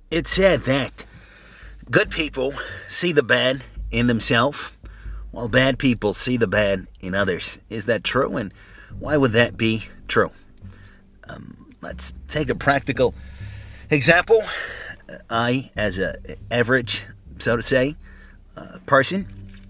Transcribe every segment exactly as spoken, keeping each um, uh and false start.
It's said that good people see the bad in themselves, while bad people see the bad in others. Is that true? And why would that be true? Um, let's take a practical example. I, as a average, so to say, uh, person,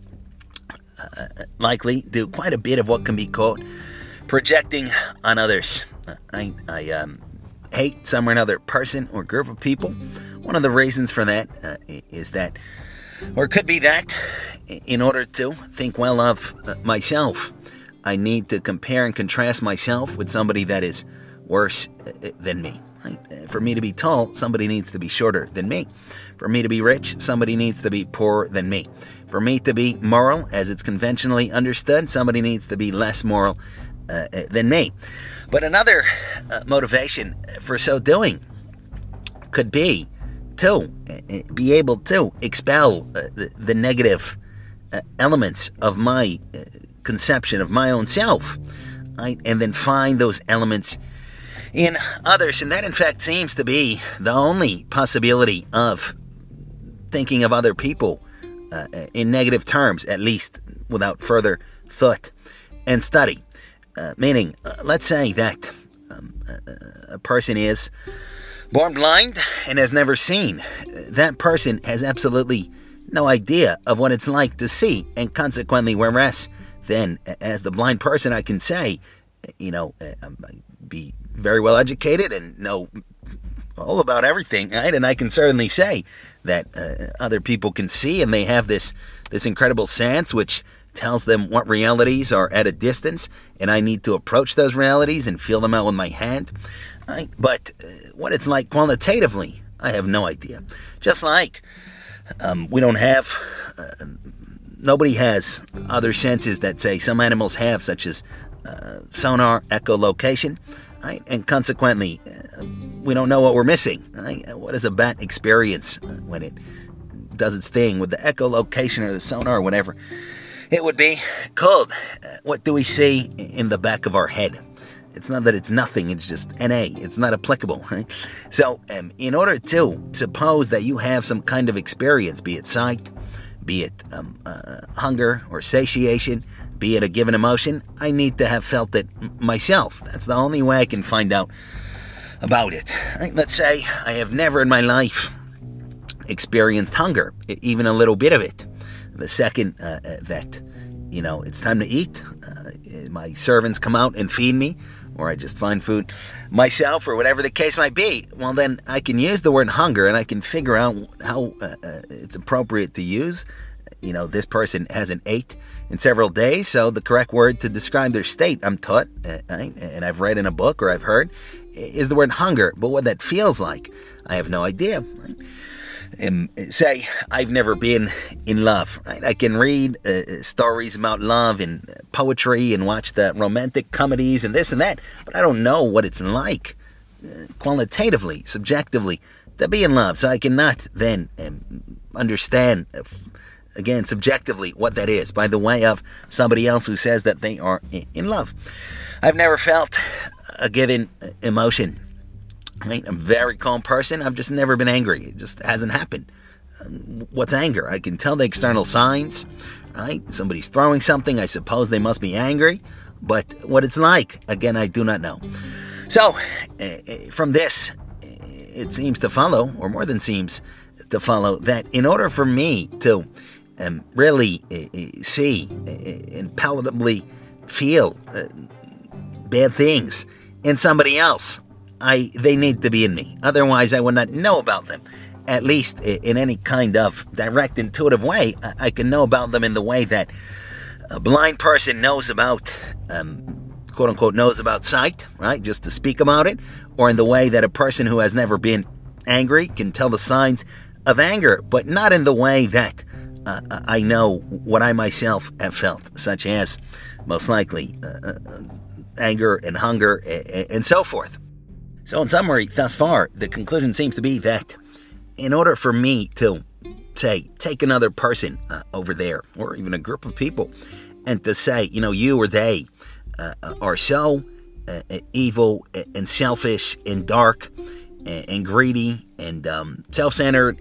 uh, likely do quite a bit of what can be called projecting on others. I, I um, hate some or another person or group of people. One of the reasons for that uh, is that, or it could be that, in order to think well of uh, myself, I need to compare and contrast myself with somebody that is worse uh, than me. Right? For me to be tall, somebody needs to be shorter than me. For me to be rich, somebody needs to be poorer than me. For me to be moral, as it's conventionally understood, somebody needs to be less moral uh, than me. But another uh, motivation for so doing could be to uh, be able to expel uh, the, the negative uh, elements of my uh, conception of my own self, right? And then find those elements in others. And that, in fact, seems to be the only possibility of thinking of other people uh, in negative terms, at least without further thought and study. Uh, meaning, uh, let's say that um, a, a person is born blind and has never seen. That person has absolutely no idea of what it's like to see, and consequently, whereas then, as the blind person, I can say, you know, be very well educated and know all about everything, right? And I can certainly say that uh, other people can see, and they have this this incredible sense which tells them what realities are at a distance, and I need to approach those realities and feel them out with my hand. Right? But uh, what it's like qualitatively, I have no idea. Just like um, we don't have, uh, nobody has other senses that say some animals have, such as uh, sonar, echolocation, right? And consequently, uh, we don't know what we're missing. Right? What does a bat experience uh, when it does its thing with the echolocation or the sonar or whatever it would be called? Uh, what do we see in the back of our head? It's not that it's nothing, it's just N A. It's not applicable, right? So, um, in order to suppose that you have some kind of experience, be it sight, be it um, uh, hunger or satiation, be it a given emotion, I need to have felt it myself. That's the only way I can find out about it. Right? Let's say I have never in my life experienced hunger, even a little bit of it. The second uh, that, you know, it's time to eat, uh, my servants come out and feed me, or I just find food myself, or whatever the case might be, well, then I can use the word hunger, and I can figure out how uh, uh, it's appropriate to use. You know, this person hasn't ate in several days, so the correct word to describe their state, I'm taught, uh, right? And I've read in a book, or I've heard, is the word hunger. But what that feels like, I have no idea. Right? Um, say, I've never been in love, right? I can read uh, stories about love and poetry and watch the romantic comedies and this and that, but I don't know what it's like uh, qualitatively, subjectively, to be in love. So I cannot then um, understand, uh, again, subjectively, what that is by the way of somebody else who says that they are in love. I've never felt a given emotion. Right? I'm a very calm person. I've just never been angry. It just hasn't happened. Um, what's anger? I can tell the external signs. Right? Somebody's throwing something. I suppose they must be angry. But what it's like, again, I do not know. So, uh, from this, it seems to follow, or more than seems to follow, that in order for me to um, really uh, see uh, and palatably feel uh, bad things in somebody else, I they need to be in me. Otherwise, I would not know about them. At least in any kind of direct, intuitive way, I can know about them in the way that a blind person knows about, um, quote unquote, knows about sight, right? Just to speak about it. Or in the way that a person who has never been angry can tell the signs of anger, but not in the way that uh, I know what I myself have felt, such as, most likely, uh, uh, anger and hunger and, and so forth. So in summary, thus far, the conclusion seems to be that in order for me to, say, take another person uh, over there, or even a group of people, and to say, you know, you or they uh, are so uh, evil and selfish and dark and, and greedy and um, self-centered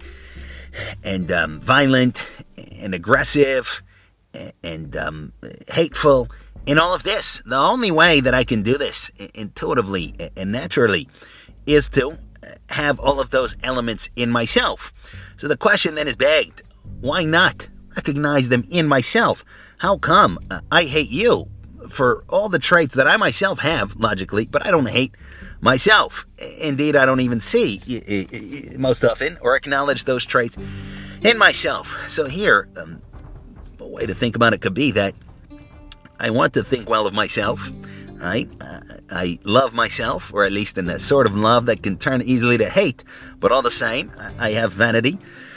and um, violent and aggressive and, and um, hateful and all of this. The only way that I can do this intuitively and naturally is to have all of those elements in myself. So the question then is begged, why not recognize them in myself? How come uh, I hate you for all the traits that I myself have, logically, but I don't hate myself? Indeed, I don't even see most often or acknowledge those traits in myself. So here, um, a way to think about it could be that I want to think well of myself, right? Uh, I love myself, or at least in a sort of love that can turn easily to hate, but all the same, I have vanity,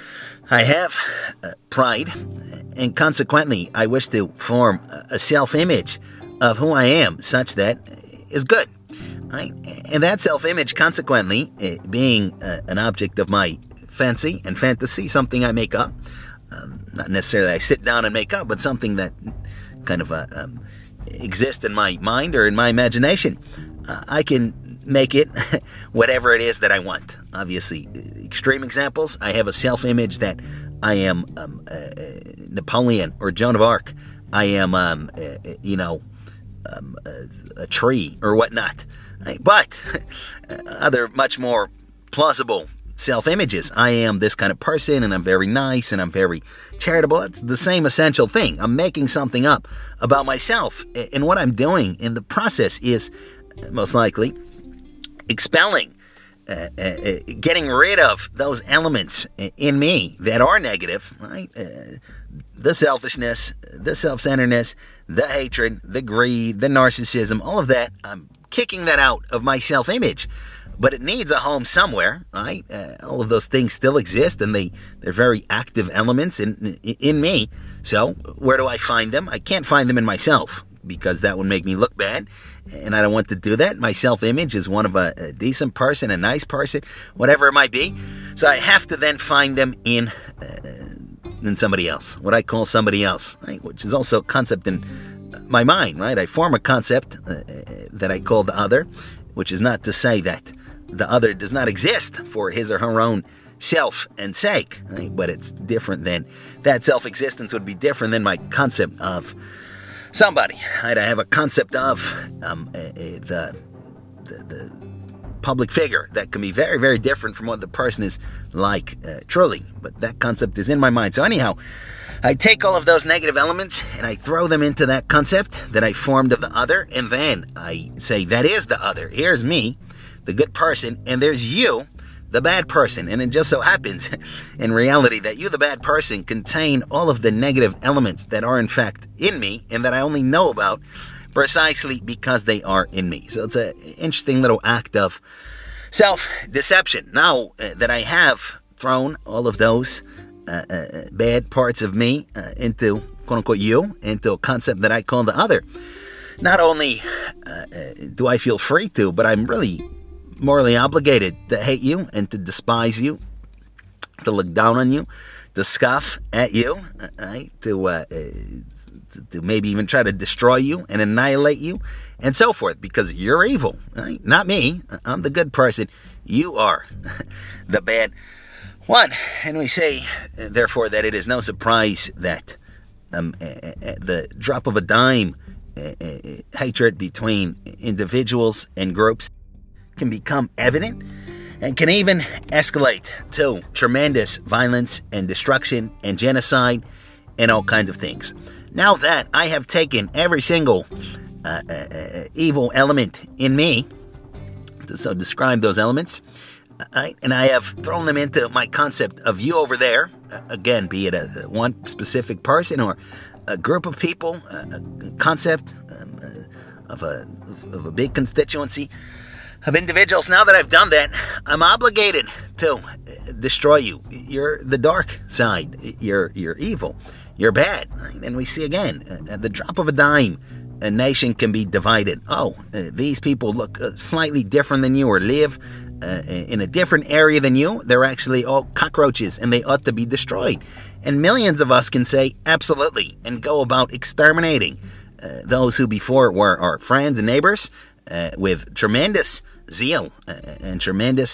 I have uh, pride, and consequently, I wish to form a self-image of who I am such that is good, right? And that self-image, consequently, uh, being uh, an object of my fancy and fantasy, something I make up, um, not necessarily I sit down and make up, but something that kind of uh, um, exist in my mind or in my imagination, uh, I can make it whatever it is that I want. Obviously, extreme examples, I have a self-image that I am um, uh, Napoleon or Joan of Arc. I am, um, uh, you know, um, a, a tree or whatnot. Right? But other much more plausible self-images. I am this kind of person, and I'm very nice, and I'm very charitable. It's the same essential thing. I'm making something up about myself, and what I'm doing in the process is most likely expelling, uh, uh, getting rid of those elements in me that are negative, right? Uh, the selfishness, the self-centeredness, the hatred, the greed, the narcissism, all of that. I'm kicking that out of my self-image. But it needs a home somewhere, right? Uh, all of those things still exist, and they, they're very active elements in, in me. So where do I find them? I can't find them in myself, because that would make me look bad, and I don't want to do that. My self-image is one of a, a decent person, a nice person, whatever it might be. So I have to then find them in uh, in somebody else, what I call somebody else, right? Which is also a concept in my mind, right? I form a concept uh, that I call the other, which is not to say that the other does not exist for his or her own self and sake, right? But it's different than, that self-existence would be different than my concept of somebody, right? I have a concept of um, a, a, the, the the public figure that can be very, very different from what the person is like uh, truly, but that concept is in my mind. So anyhow, I take all of those negative elements and I throw them into that concept that I formed of the other, and then I say, that is the other. Here's me, the good person, and there's you, the bad person. And it just so happens in reality that you, the bad person, contain all of the negative elements that are in fact in me and that I only know about precisely because they are in me. So it's an interesting little act of self-deception. Now uh, that I have thrown all of those uh, uh, bad parts of me uh, into, quote-unquote, you, into a concept that I call the other, not only uh, uh, do I feel free to, but I'm really morally obligated to hate you and to despise you, to look down on you, to scoff at you, right? to, uh, to to maybe even try to destroy you and annihilate you, and so forth, because you're evil, right? Not me. I'm the good person. You are the bad one. And we say, therefore, that it is no surprise that um, at the drop of a dime, uh, uh, hatred between individuals and groups can become evident and can even escalate to tremendous violence and destruction and genocide and all kinds of things. Now that I have taken every single uh, uh, uh, evil element in me, to so describe those elements, uh, and I have thrown them into my concept of you over there, uh, again, be it a, a one specific person or a group of people, a, a concept um, uh, of, a, of a big constituency of individuals. Now that I've done that, I'm obligated to destroy you. You're the dark side. You're you're evil. You're bad. Right? And we see again, at the drop of a dime, a nation can be divided. Oh, uh, these people look uh, slightly different than you, or live uh, in a different area than you. They're actually all cockroaches, and they ought to be destroyed. And millions of us can say absolutely, and go about exterminating uh, those who before were our friends and neighbors uh, with tremendous zeal uh, and tremendous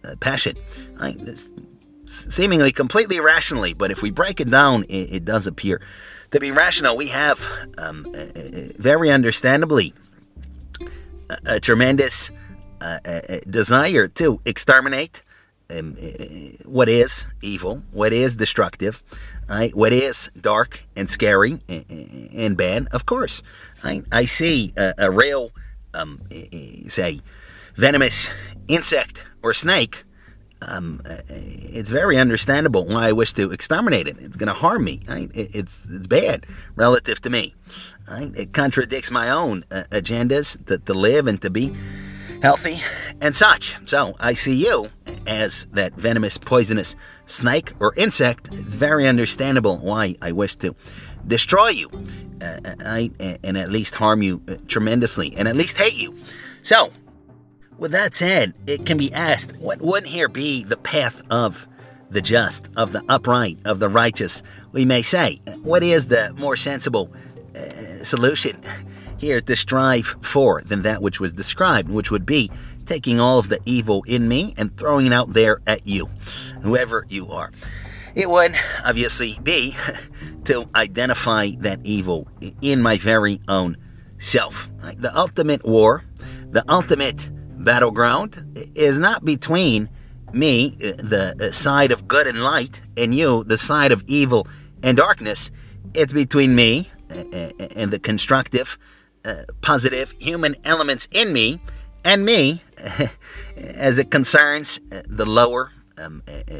uh, passion. Right? This, seemingly completely rationally, but if we break it down, it, it does appear to be rational. We have, um, uh, very understandably, a, a tremendous uh, a desire to exterminate um, what is evil, what is destructive, right? What is dark and scary and, and bad. Of course, right? I see a, a real, um, say, venomous insect or snake. Um, it's very understandable why I wish to exterminate it. It's going to harm me. Right? It, it's it's bad relative to me. Right? It contradicts my own uh, agendas to, to live and to be healthy and such. So I see you as that venomous, poisonous snake or insect. It's very understandable why I wish to destroy you, uh, I, and at least harm you uh, tremendously, and at least hate you. So, with that said, it can be asked, what would here be the path of the just, of the upright, of the righteous? We may say, what is the more sensible uh, solution here to strive for than that which was described, which would be taking all of the evil in me and throwing it out there at you, whoever you are. It would obviously be to identify that evil in my very own self. The ultimate war, the ultimate battleground is not between me, the side of good and light, and you, the side of evil and darkness. It's between me and the constructive, uh, positive human elements in me, and me as it concerns the lower um,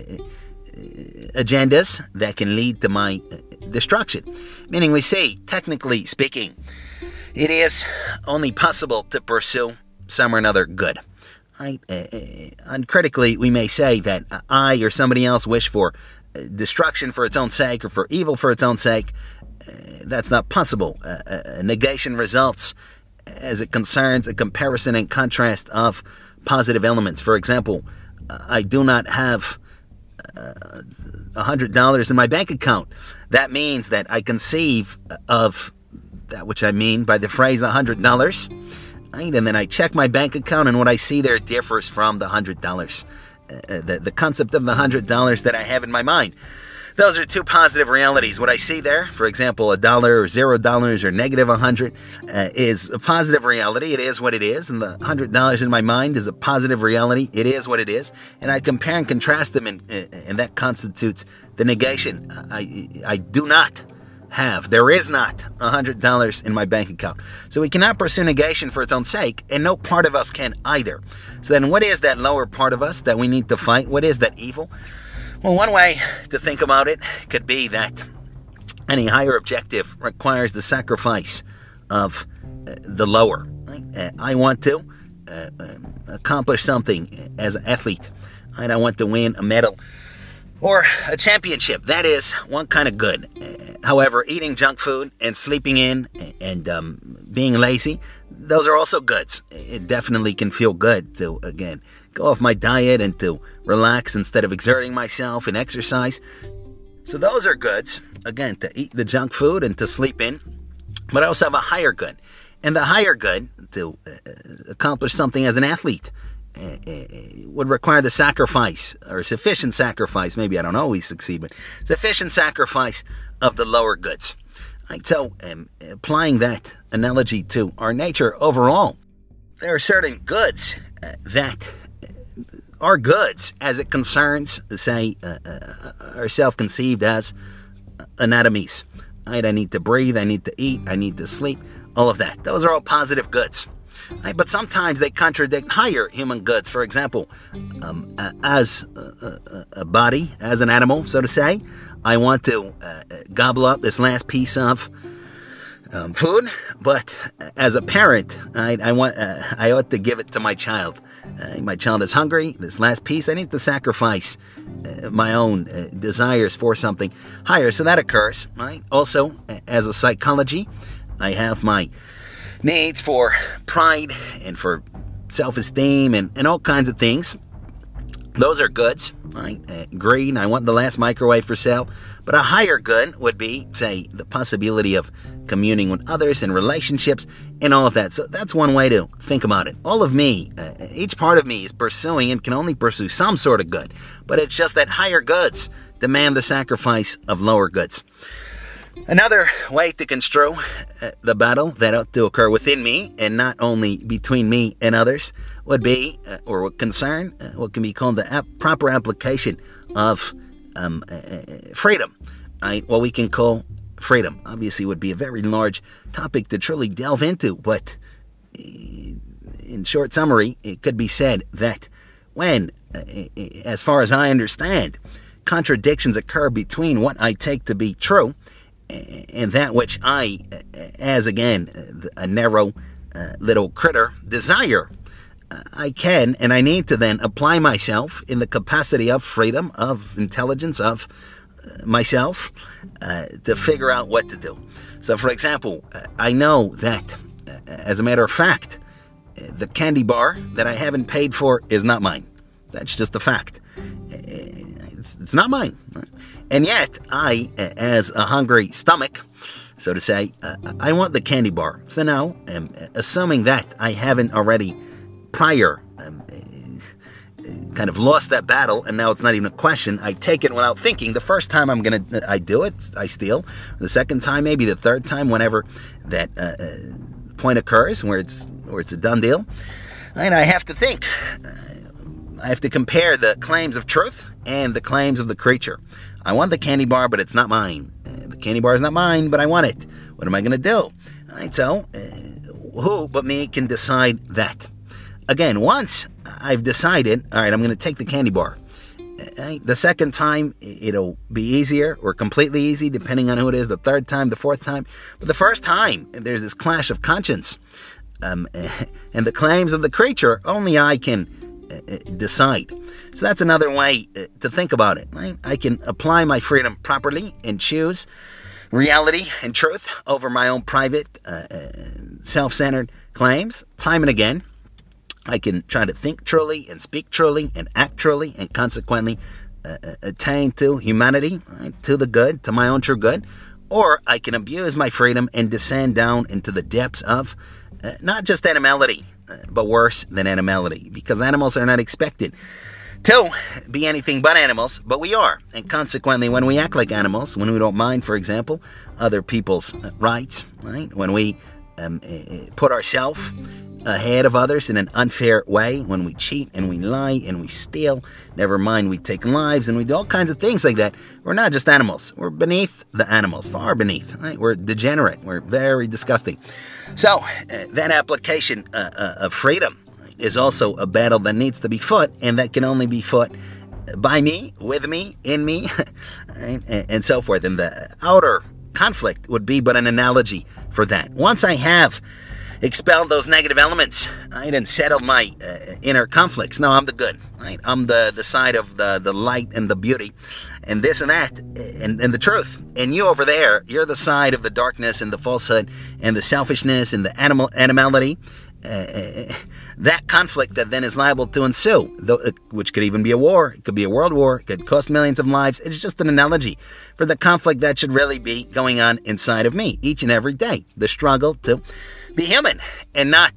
agendas that can lead to my destruction. Meaning we say, technically speaking, it is only possible to pursue some or another good. Right? Uh, uncritically, we may say that I or somebody else wish for destruction for its own sake or for evil for its own sake. Uh, that's not possible. Uh, uh, negation results as it concerns a comparison and contrast of positive elements. For example, I do not have uh, one hundred dollars in my bank account. That means that I conceive of that which I mean by the phrase one hundred dollars. Right? And then I check my bank account, and what I see there differs from the one hundred dollars. Uh, the, the concept of the one hundred dollars that I have in my mind. Those are two positive realities. What I see there, for example, a dollar or zero dollars or negative one hundred, uh, is a positive reality. It is what it is. And the one hundred dollars in my mind is a positive reality. It is what it is. And I compare and contrast them, and, and that constitutes the negation. I, I do not have, there is not one hundred dollars in my bank account. So we cannot pursue negation for its own sake, and no part of us can either. So then what is that lower part of us that we need to fight? What is that evil? Well, one way to think about it could be that any higher objective requires the sacrifice of uh, the lower. Right? Uh, I want to uh, uh, accomplish something as an athlete. Right? I want to win a medal or a championship. That is one kind of good. Uh, however, eating junk food and sleeping in and um, being lazy, those are also goods. It definitely can feel good to, again, go off my diet and to relax instead of exerting myself and exercise. So those are goods, again, to eat the junk food and to sleep in. But I also have a higher good. And the higher good, to uh, accomplish something as an athlete, uh, uh, would require the sacrifice, or sufficient sacrifice, maybe I don't always succeed, but sufficient sacrifice of the lower goods. Right, so um, applying that analogy to our nature overall, there are certain goods uh, that are goods as it concerns, say, uh, uh, are self-conceived as anatomies. Right? I need to breathe, I need to eat, I need to sleep, all of that. Those are all positive goods. Right? But sometimes they contradict higher human goods. For example, um, uh, as a, a, a body, as an animal, so to say, I want to uh, gobble up this last piece of um, food, but as a parent, I, I want, uh, I ought to give it to my child. Uh, my child is hungry. This last piece, I need to sacrifice uh, my own uh, desires for something higher. So that occurs, right? Also, as a psychology, I have my needs for pride and for self-esteem and, and all kinds of things. Those are goods, right? Uh, greed, I want the last microwave for sale. But a higher good would be, say, the possibility of communing with others and relationships and all of that. So that's one way to think about it. All of me, uh, each part of me is pursuing and can only pursue some sort of good. But it's just that higher goods demand the sacrifice of lower goods. Another way to construe uh, the battle that ought to occur within me and not only between me and others would be, uh, or would concern, uh, what can be called the ap- proper application of um, uh, freedom, right? What we can call freedom. Obviously would be a very large topic to truly delve into, but in short summary, it could be said that when, uh, as far as I understand, contradictions occur between what I take to be true and that which I, as again, a narrow uh, little critter, desire, uh, I can and I need to then apply myself in the capacity of freedom, of intelligence, of uh, myself, uh, to figure out what to do. So, for example, I know that, uh, as a matter of fact, the candy bar that I haven't paid for is not mine. That's just a fact. It's, it's not mine. And yet, I, as a hungry stomach, so to say, uh, I want the candy bar. So now, um, assuming that I haven't already prior um, kind of lost that battle, and now it's not even a question, I take it without thinking. The first time I'm going to, I do it, I steal. The second time, maybe the third time, whenever that uh, point occurs, where it's, where it's a done deal. And I have to think. I have to compare the claims of truth and the claims of the creature. I want the candy bar, but it's not mine. Uh, the candy bar is not mine, but I want it. What am I going to do? All right, so uh, who but me can decide that? Again, once I've decided, all right, I'm going to take the candy bar. Uh, the second time, it'll be easier or completely easy, depending on who it is. The third time, the fourth time. But the first time, there's this clash of conscience. Um, and the claims of the creature, only I can decide. So that's another way to think about it. Right? I can apply my freedom properly and choose reality and truth over my own private, uh, self-centered claims time and again. I can try to think truly and speak truly and act truly and consequently uh, attain to humanity, right? To the good, to my own true good. Or I can abuse my freedom and descend down into the depths of uh, not just animality, but worse than animality, because animals are not expected to be anything but animals, but we are. And consequently, when we act like animals, when we don't mind, for example, other people's rights, right? When we um, put ourselves ahead of others in an unfair way, when we cheat and we lie and we steal, never mind we take lives and we do all kinds of things like that, we're not just animals. We're beneath the animals, far beneath. Right? We're degenerate. We're very disgusting. So uh, that application uh, uh, of freedom is also a battle that needs to be fought, and that can only be fought by me, with me, in me, and, and so forth. And the outer conflict would be but an analogy for that. Once I have expelled those negative elements, right, and settled my uh, inner conflicts, now I'm the good, right? I'm the, the side of the, the light and the beauty, and this and that, and, and the truth. And you over there, you're the side of the darkness and the falsehood and the selfishness and the animal animality. Uh, that conflict that then is liable to ensue, though, which could even be a war, it could be a world war, it could cost millions of lives. It's just an analogy for the conflict that should really be going on inside of me each and every day. The struggle to be human and not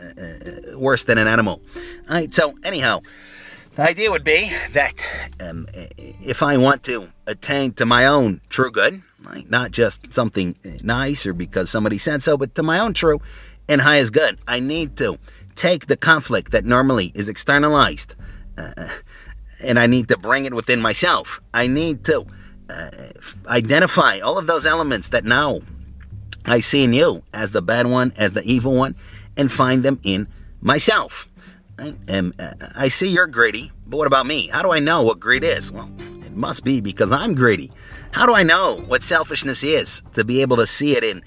uh, worse than an animal. All right, so anyhow, the idea would be that um, if I want to attain to my own true good, right, not just something nice or because somebody said so, but to my own true and highest good, I need to take the conflict that normally is externalized uh, and I need to bring it within myself. I need to uh, identify all of those elements that now I see in you as the bad one, as the evil one, and find them in myself. Right? And uh, I see you're greedy, but what about me? How do I know what greed is? Well, it must be because I'm greedy. How do I know what selfishness is to be able to see it in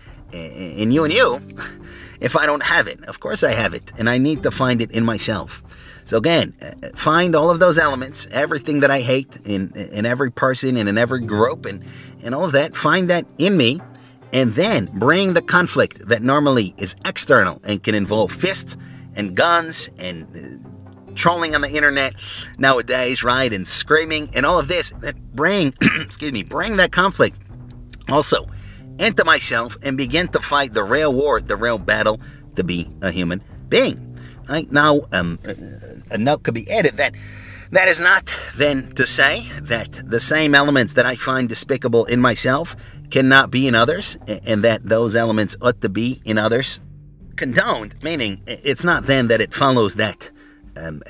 in you and you if I don't have it? Of course I have it, and I need to find it in myself. So again, find all of those elements, everything that I hate in in every person and in every group and, and all of that, find that in me, and then bring the conflict that normally is external and can involve fists and guns and trolling on the internet nowadays, right, and screaming and all of this that bring, excuse me, bring that conflict also into myself and begin to fight the real war, the real battle to be a human being. Right now, um, a note could be added that that is not then to say that the same elements that I find despicable in myself cannot be in others, and that those elements ought to be in others condoned, meaning it's not then that it follows that, um,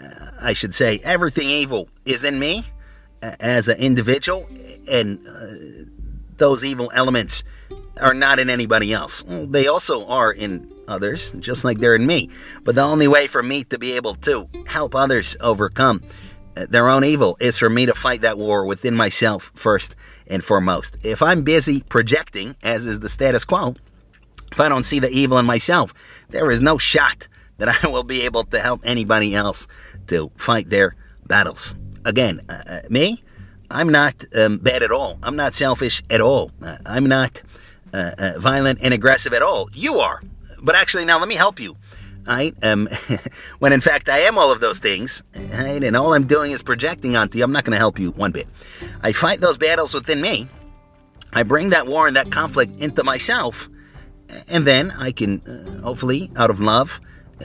I should say, everything evil is in me as an individual, and uh, those evil elements are not in anybody else. They also are in others, just like they're in me. But the only way for me to be able to help others overcome their own evil is for me to fight that war within myself first and foremost. If I'm busy projecting, as is the status quo, if I don't see the evil in myself, there is no shot that I will be able to help anybody else to fight their battles. Again, uh, me, I'm not um, bad at all. I'm not selfish at all. Uh, I'm not uh, uh, violent and aggressive at all. You are. But actually, now let me help you. Right? Um, when in fact I am all of those things, right? And all I'm doing is projecting onto you. I'm not going to help you one bit. I fight those battles within me. I bring that war and that conflict into myself, and then I can, uh, hopefully, out of love, uh,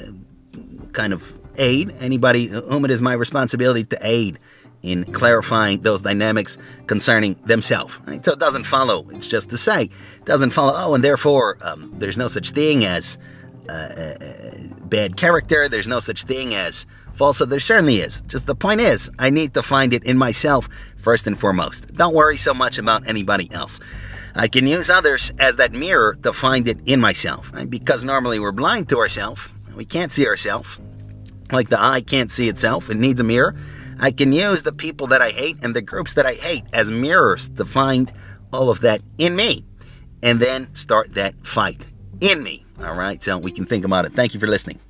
kind of aid anybody whom it is my responsibility to aid in clarifying those dynamics concerning themselves. Right? So it doesn't follow, it's just to say, it doesn't follow, oh, and therefore um, there's no such thing as uh, uh, bad character, there's no such thing as falsehood. There certainly is. Just the point is, I need to find it in myself first and foremost. Don't worry so much about anybody else. I can use others as that mirror to find it in myself. Right? Because normally we're blind to ourselves. We can't see ourselves. Like the eye can't see itself. It needs a mirror. I can use the people that I hate and the groups that I hate as mirrors to find all of that in me. And then start that fight in me. All right? So we can think about it. Thank you for listening.